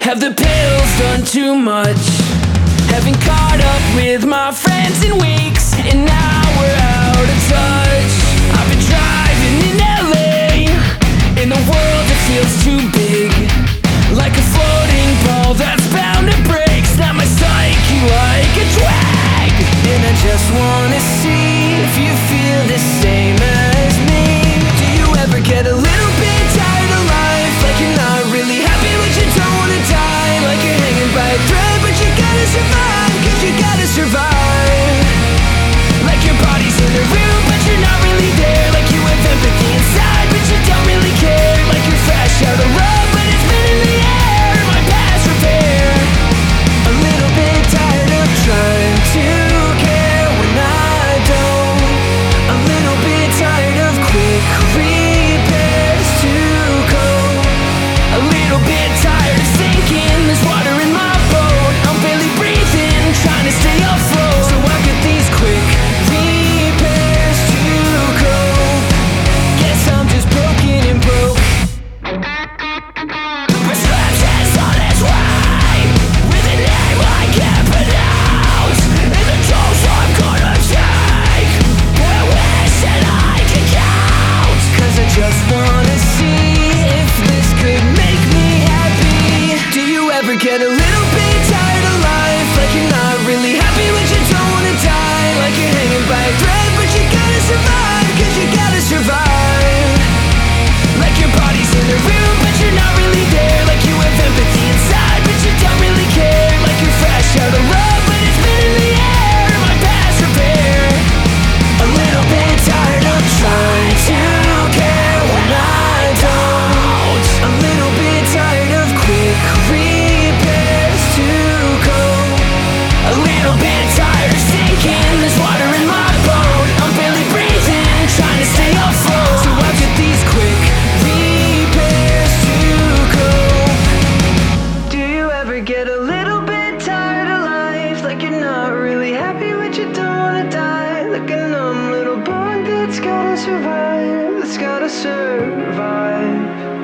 Have the pills done too much? Haven't caught up with my friends in weeks, and now we're out of touch. I've been driving in LA, in a world that feels too big, like a floating ball that's bound to break. Snap my psyche like a drag, and I just wanna see if you feel the same as me. Do you ever get a little bit tired of life, like you're not really happy but you don't wanna die, like you're hanging by a thread but you gotta survive, cause you gotta survive. Like your body's in the room but you're not really there, like you have empathy inside but you don't really care, like you're fresh out of love but it's been in the air, my past repair. A little bit tired of trying to care when I don't. A little bit tired of quick repairs to go. A little bit tired of sinking, there's water in my boat, I'm barely breathing, trying to stay afloat. So I'll get these quick repairs to go. Guess I'm just broken and broke. The prescription's on its way, with a name I can't pronounce, and the dose I'm gonna take, I wish that I could count. Cause I just wanna see if this could make me happy. Do you ever get a little bit tired of life, like you're not really happy but you don't wanna die, like you're hanging by a thread but you gotta survive, cause you gotta survive. Like your body's in the room but you're not really there, like you have empathy inside but you don't really care, like you're fresh out of love but it's been in the air, my past repair. A little bit tired of trying to care when I don't. A little bit tired of quick repairs to go. A little bit tired of sinking, there's water in my boat, I'm barely breathing, trying to stay afloat. So I'll get these quick repairs to go. Do you ever get a little bit tired of life, like you're not really happy but you don't wanna die, like a numb little bug that's gotta survive, that's gotta survive.